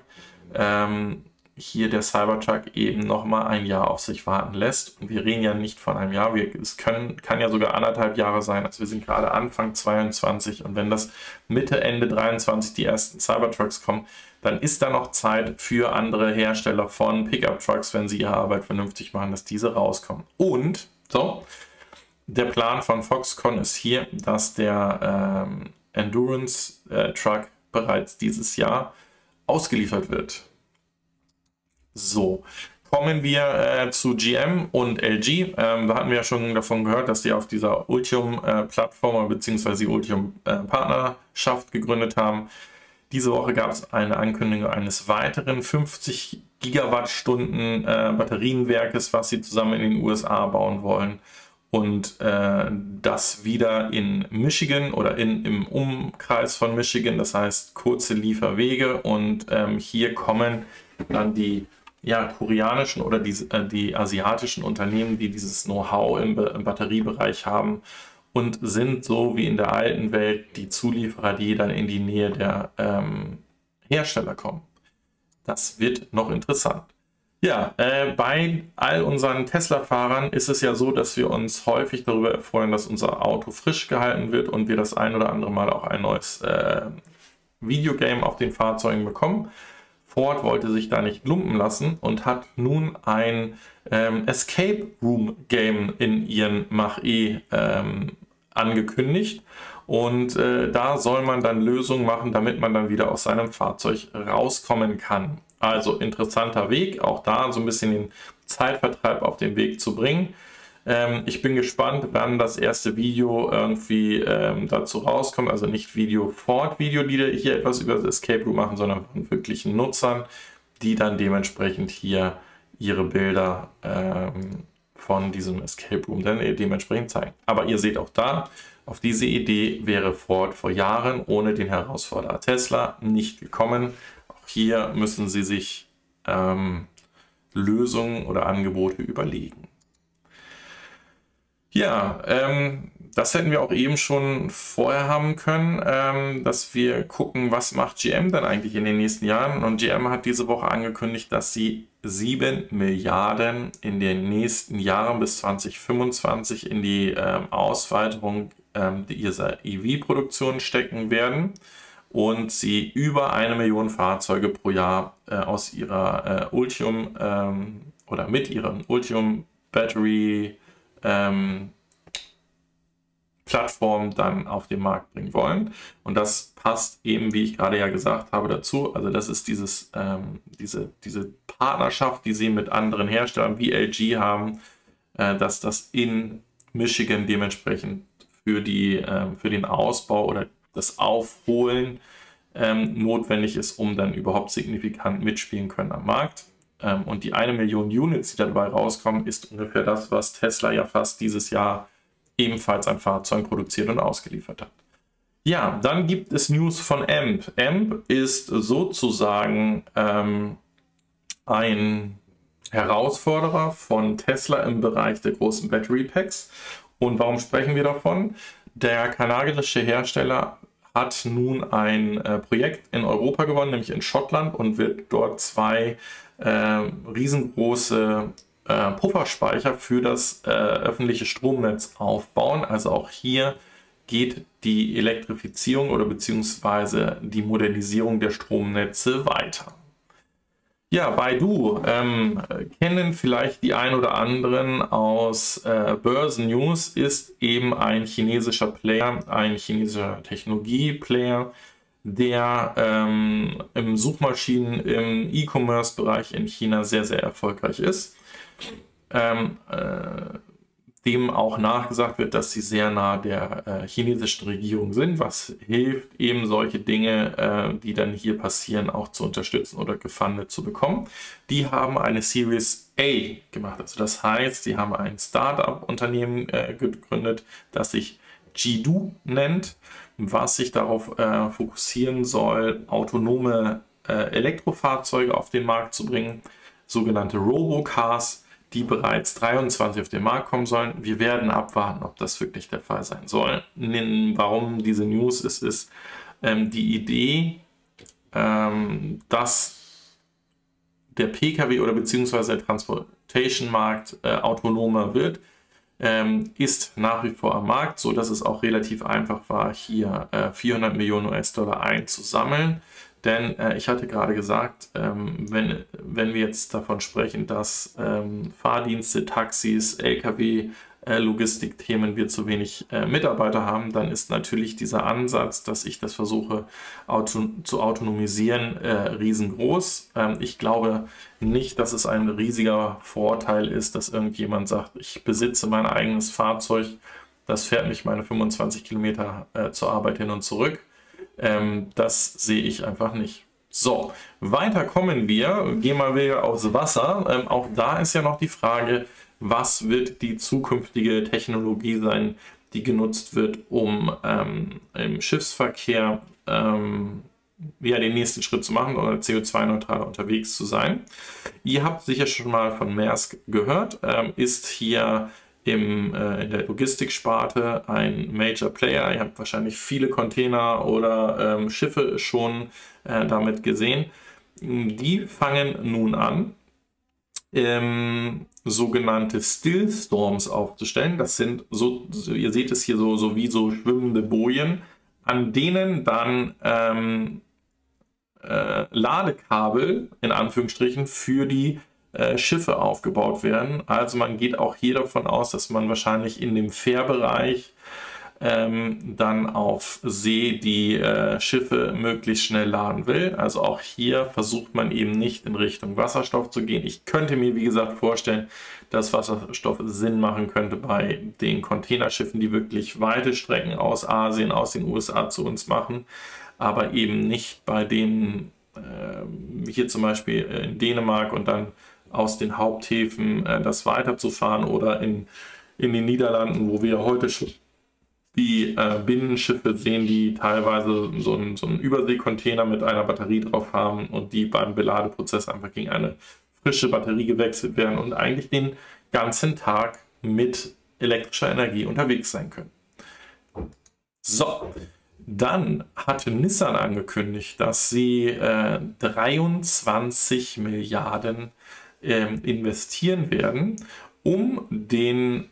Speaker 1: hier der Cybertruck eben nochmal ein Jahr auf sich warten lässt. Und wir reden ja nicht von einem Jahr, es kann ja sogar 1,5 Jahre sein. Also wir sind gerade Anfang 22 und wenn das Mitte, Ende 23 die ersten Cybertrucks kommen, dann ist da noch Zeit für andere Hersteller von Pickup-Trucks, wenn sie ihre Arbeit vernünftig machen, dass diese rauskommen. Und so, der Plan von Foxconn ist hier, dass der Endurance-Truck bereits dieses Jahr ausgeliefert wird. So, kommen wir zu GM und LG. Da hatten wir ja schon davon gehört, dass die auf dieser Ultium-Plattform bzw. die Ultium-Partnerschaft gegründet haben. Diese Woche gab es eine Ankündigung eines weiteren 50 Gigawattstunden Batterienwerkes, was sie zusammen in den USA bauen wollen. Und das wieder in Michigan oder im Umkreis von Michigan, das heißt kurze Lieferwege. Und hier kommen dann die koreanischen oder die asiatischen Unternehmen, die dieses Know-how im Batteriebereich haben und sind so wie in der alten Welt die Zulieferer, die dann in die Nähe der Hersteller kommen. Das wird noch interessant. Ja, bei all unseren Tesla-Fahrern ist es ja so, dass wir uns häufig darüber erfreuen, dass unser Auto frisch gehalten wird und wir das ein oder andere Mal auch ein neues Videogame auf den Fahrzeugen bekommen. Ford wollte sich da nicht lumpen lassen und hat nun ein Escape Room Game in ihren Mach-E angekündigt. Und da soll man dann Lösungen machen, damit man dann wieder aus seinem Fahrzeug rauskommen kann. Also interessanter Weg, auch da so ein bisschen den Zeitvertreib auf den Weg zu bringen. Ich bin gespannt, wann das erste Video irgendwie dazu rauskommt. Also nicht Ford-Video, die hier etwas über das Escape Room machen, sondern von wirklichen Nutzern, die dann dementsprechend hier ihre Bilder von diesem Escape Room dann dementsprechend zeigen. Aber ihr seht auch da, auf diese Idee wäre Ford vor Jahren ohne den Herausforderer Tesla nicht gekommen. Auch hier müssen sie sich Lösungen oder Angebote überlegen. Ja, das hätten wir auch eben schon vorher haben können, dass wir gucken, was macht GM dann eigentlich in den nächsten Jahren. Und GM hat diese Woche angekündigt, dass sie 7 Milliarden in den nächsten Jahren bis 2025 in die Ausweitung dieser EV-Produktion stecken werden und sie über 1 Million Fahrzeuge pro Jahr aus ihrer Ultium oder mit ihren Ultium Battery Plattform dann auf den Markt bringen wollen. Und das passt eben, wie ich gerade ja gesagt habe, dazu. Also das ist diese Partnerschaft, die sie mit anderen Herstellern wie LG haben, dass das in Michigan dementsprechend für den Ausbau oder das Aufholen notwendig ist, um dann überhaupt signifikant mitspielen können am Markt. Und die 1 Million Units, die dabei rauskommen, ist ungefähr das, was Tesla ja fast dieses Jahr ebenfalls an Fahrzeugen produziert und ausgeliefert hat. Ja, dann gibt es News von Amp. Amp ist sozusagen ein Herausforderer von Tesla im Bereich der großen Battery Packs. Und warum sprechen wir davon? Der kanadische Hersteller hat nun ein Projekt in Europa gewonnen, nämlich in Schottland, und wird dort 2 riesengroße Pufferspeicher für das öffentliche Stromnetz aufbauen. Also auch hier geht die Elektrifizierung oder beziehungsweise die Modernisierung der Stromnetze weiter. Ja, Baidu kennen vielleicht die ein oder anderen aus Börsennews, ist eben ein chinesischer Player, ein chinesischer Technologieplayer, der im Suchmaschinen, im E-Commerce-Bereich in China sehr, sehr erfolgreich ist. Dem auch nachgesagt wird, dass sie sehr nah der chinesischen Regierung sind, was hilft, eben solche Dinge, die dann hier passieren, auch zu unterstützen oder gefundet zu bekommen. Die haben eine Series A gemacht, also das heißt, sie haben ein Startup-Unternehmen gegründet, das sich Jidu nennt, was sich darauf fokussieren soll, autonome Elektrofahrzeuge auf den Markt zu bringen, sogenannte Robocars, die bereits 23 auf den Markt kommen sollen. Wir werden abwarten, ob das wirklich der Fall sein soll. Warum diese News ist die Idee, dass der Pkw oder beziehungsweise der Transportation-Markt autonomer wird, ist nach wie vor am Markt, so dass es auch relativ einfach war, hier 400 Millionen US-Dollar einzusammeln. Denn ich hatte gerade gesagt, wenn wir jetzt davon sprechen, dass Fahrdienste, Taxis, Lkw, Logistikthemen wir zu wenig Mitarbeiter haben, dann ist natürlich dieser Ansatz, dass ich das versuche zu autonomisieren, riesengroß. Ich glaube nicht, dass es ein riesiger Vorteil ist, dass irgendjemand sagt, ich besitze mein eigenes Fahrzeug, das fährt mich meine 25 Kilometer zur Arbeit hin und zurück. Das sehe ich einfach nicht. So, weiter kommen wir. Gehen wir wieder aufs Wasser. Auch da ist ja noch die Frage, was wird die zukünftige Technologie sein, die genutzt wird, um im Schiffsverkehr den nächsten Schritt zu machen oder CO2-neutral unterwegs zu sein. Ihr habt sicher schon mal von Maersk gehört, ist hier in der Logistiksparte ein Major Player. Ihr habt wahrscheinlich viele Container oder Schiffe schon damit gesehen. Die fangen nun an, sogenannte Stillstorms aufzustellen. Das sind so, ihr seht es hier so wie so schwimmende Bojen, an denen dann Ladekabel in Anführungsstrichen für die Schiffe aufgebaut werden. Also man geht auch hier davon aus, dass man wahrscheinlich in dem Fährbereich dann auf See die Schiffe möglichst schnell laden will. Also auch hier versucht man eben nicht in Richtung Wasserstoff zu gehen. Ich könnte mir, wie gesagt, vorstellen, dass Wasserstoff Sinn machen könnte bei den Containerschiffen, die wirklich weite Strecken aus Asien, aus den USA zu uns machen, aber eben nicht bei denen, wie hier zum Beispiel in Dänemark und dann aus den Haupthäfen das weiterzufahren oder in den Niederlanden, wo wir heute schon die Binnenschiffe sehen, die teilweise so einen Überseekontainer mit einer Batterie drauf haben und die beim Beladeprozess einfach gegen eine frische Batterie gewechselt werden und eigentlich den ganzen Tag mit elektrischer Energie unterwegs sein können. So, dann hat Nissan angekündigt, dass sie 23 Milliarden investieren werden, um den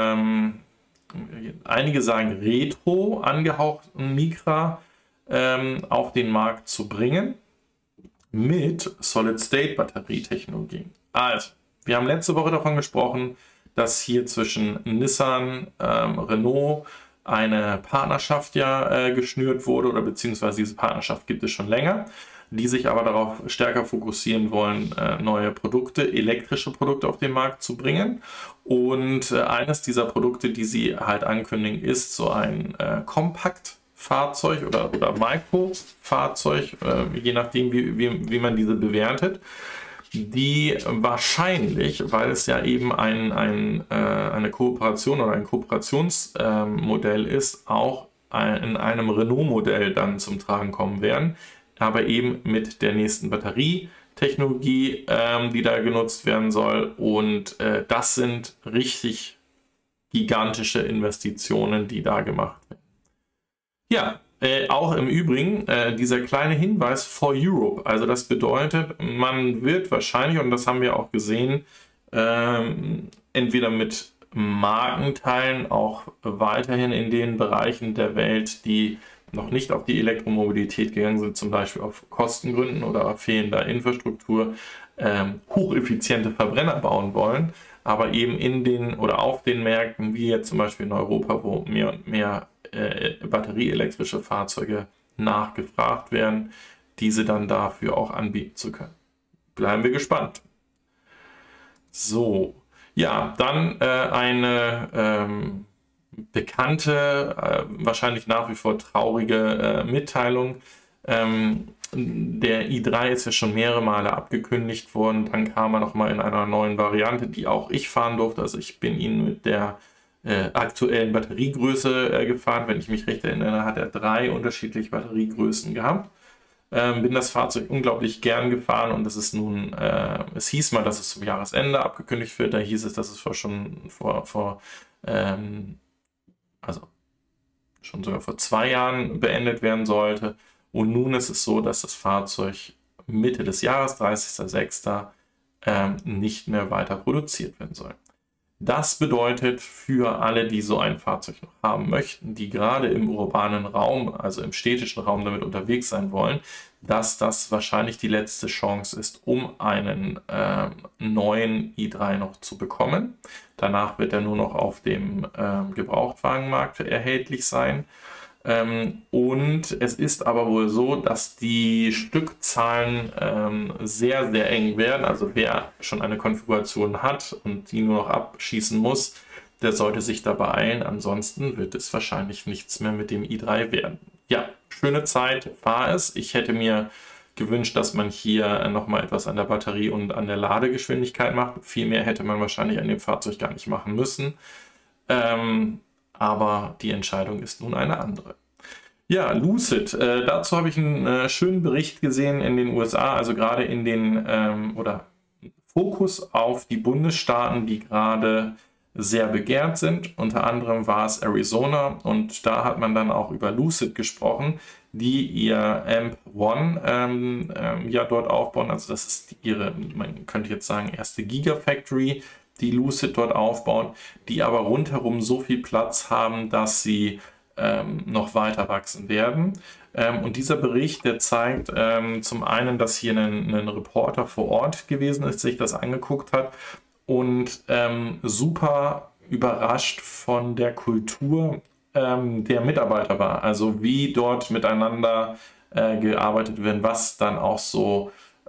Speaker 1: einige sagen retro angehauchten Micra auf den Markt zu bringen mit Solid-State-Batterietechnologie. Also, wir haben letzte Woche davon gesprochen, dass hier zwischen Nissan, Renault eine Partnerschaft ja geschnürt wurde, oder beziehungsweise diese Partnerschaft gibt es schon länger, die sich aber darauf stärker fokussieren wollen, neue Produkte, elektrische Produkte auf den Markt zu bringen. Und eines dieser Produkte, die sie halt ankündigen, ist so ein Kompaktfahrzeug oder Microfahrzeug, je nachdem, wie man diese bewertet, die wahrscheinlich, weil es ja eben eine Kooperation oder ein Kooperationsmodell ist, auch in einem Renault-Modell dann zum Tragen kommen werden, aber eben mit der nächsten Batterietechnologie, die da genutzt werden soll. Und das sind richtig gigantische Investitionen, die da gemacht werden. Ja, auch im Übrigen dieser kleine Hinweis for Europe. Also das bedeutet, man wird wahrscheinlich, und das haben wir auch gesehen, entweder mit Markenteilen auch weiterhin in den Bereichen der Welt, die noch nicht auf die Elektromobilität gegangen sind, zum Beispiel auf Kostengründen oder fehlender Infrastruktur, hocheffiziente Verbrenner bauen wollen, aber eben in den oder auf den Märkten, wie jetzt zum Beispiel in Europa, wo mehr und mehr batterieelektrische Fahrzeuge nachgefragt werden, diese dann dafür auch anbieten zu können. Bleiben wir gespannt. So, ja, dann eine bekannte, wahrscheinlich nach wie vor traurige Mitteilung. Der i3 ist ja schon mehrere Male abgekündigt worden, dann kam er nochmal in einer neuen Variante, die auch ich fahren durfte. Also ich bin ihn mit der aktuellen Batteriegröße gefahren. Wenn ich mich recht erinnere, hat er 3 unterschiedliche Batteriegrößen gehabt. Bin das Fahrzeug unglaublich gern gefahren und es ist nun, es hieß mal, dass es zum Jahresende abgekündigt wird. Da hieß es, dass es schon sogar vor 2 Jahren beendet werden sollte. Und nun ist es so, dass das Fahrzeug Mitte des Jahres, 30.06., nicht mehr weiter produziert werden soll. Das bedeutet für alle, die so ein Fahrzeug noch haben möchten, die gerade im urbanen Raum, also im städtischen Raum damit unterwegs sein wollen, dass das wahrscheinlich die letzte Chance ist, um einen neuen i3 noch zu bekommen. Danach wird er nur noch auf dem Gebrauchtwagenmarkt erhältlich sein. Und es ist aber wohl so, dass die Stückzahlen sehr, sehr eng werden. Also wer schon eine Konfiguration hat und die nur noch abschießen muss, der sollte sich da beeilen. Ansonsten wird es wahrscheinlich nichts mehr mit dem i3 werden. Ja, schöne Zeit, war es. Ich hätte mir gewünscht, dass man hier nochmal etwas an der Batterie und an der Ladegeschwindigkeit macht. Viel mehr hätte man wahrscheinlich an dem Fahrzeug gar nicht machen müssen. Aber die Entscheidung ist nun eine andere. Ja, Lucid, dazu habe ich einen schönen Bericht gesehen in den USA, also gerade in den, oder Fokus auf die Bundesstaaten, die gerade sehr begehrt sind. Unter anderem war es Arizona und da hat man dann auch über Lucid gesprochen, die ihr AMP-1 ja dort aufbauen. Also das ist ihre, man könnte jetzt sagen, erste Gigafactory, die Lucid dort aufbauen, die aber rundherum so viel Platz haben, dass sie noch weiter wachsen werden. Und dieser Bericht, der zeigt zum einen, dass hier ein Reporter vor Ort gewesen ist, sich das angeguckt hat und super überrascht von der Kultur der Mitarbeiter war. Also wie dort miteinander gearbeitet wird, was dann auch so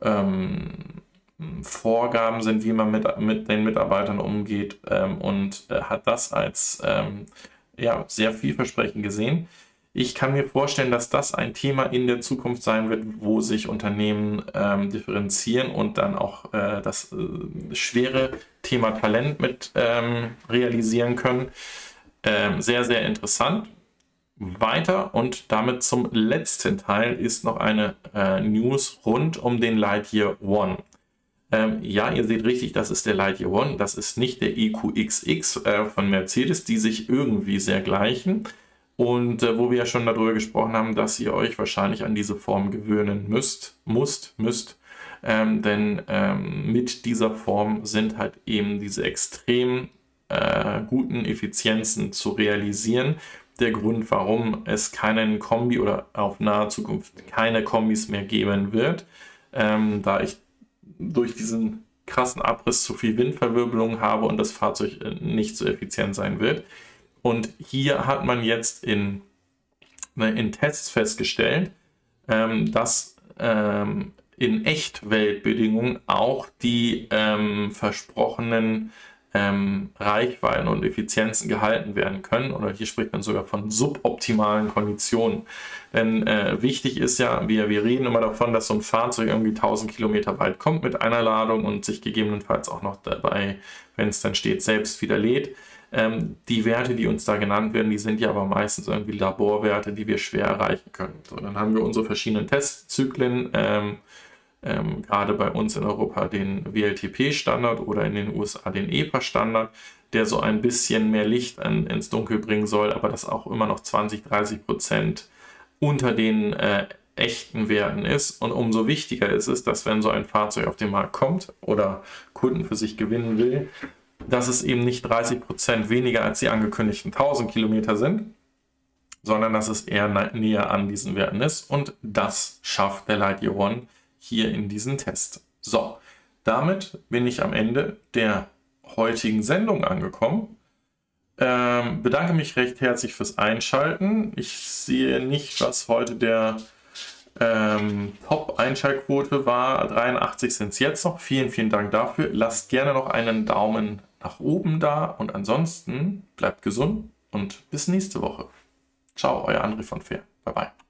Speaker 1: Vorgaben sind, wie man mit den Mitarbeitern umgeht, und hat das als ja, sehr vielversprechend gesehen. Ich kann mir vorstellen, dass das ein Thema in der Zukunft sein wird, wo sich Unternehmen differenzieren und dann auch das schwere Thema Talent mit realisieren können. Sehr, sehr interessant. Weiter und damit zum letzten Teil ist noch eine News rund um den Lightyear One. Ja, ihr seht richtig, das ist der Lightyear One, das ist nicht der EQXX von Mercedes, die sich irgendwie sehr gleichen. Und wo wir ja schon darüber gesprochen haben, dass ihr euch wahrscheinlich an diese Form gewöhnen müsst. Denn mit dieser Form sind halt eben diese extrem guten Effizienzen zu realisieren. Der Grund, warum es keinen Kombi oder auf nahe Zukunft keine Kombis mehr geben wird, da ich durch diesen krassen Abriss zu viel Windverwirbelung habe und das Fahrzeug nicht so effizient sein wird. Und hier hat man jetzt in Tests festgestellt, dass in Echtweltbedingungen auch die versprochenen Reichweiten und Effizienzen gehalten werden können. Oder hier spricht man sogar von suboptimalen Konditionen. Denn wichtig ist ja, wir reden immer davon, dass so ein Fahrzeug irgendwie 1000 Kilometer weit kommt mit einer Ladung und sich gegebenenfalls auch noch dabei, wenn es dann steht, selbst wieder lädt. Die Werte, die uns da genannt werden, die sind ja aber meistens irgendwie Laborwerte, die wir schwer erreichen können. So, dann haben wir unsere verschiedenen Testzyklen, gerade bei uns in Europa den WLTP-Standard oder in den USA den EPA-Standard, der so ein bisschen mehr Licht ins Dunkel bringen soll, aber das auch immer noch 20-30% unter den echten Werten ist. Und umso wichtiger ist es, dass wenn so ein Fahrzeug auf den Markt kommt oder Kunden für sich gewinnen will, dass es eben nicht 30% weniger als die angekündigten 1000 Kilometer sind, sondern dass es eher näher an diesen Werten ist. Und das schafft der Lightyear One hier in diesem Test. So, damit bin ich am Ende der heutigen Sendung angekommen. Bedanke mich recht herzlich fürs Einschalten. Ich sehe nicht, was heute der Top-Einschaltquote war. 83 sind es jetzt noch. Vielen, vielen Dank dafür. Lasst gerne noch einen Daumen nach oben da und ansonsten bleibt gesund und bis nächste Woche. Ciao, euer André von Fair. Bye bye.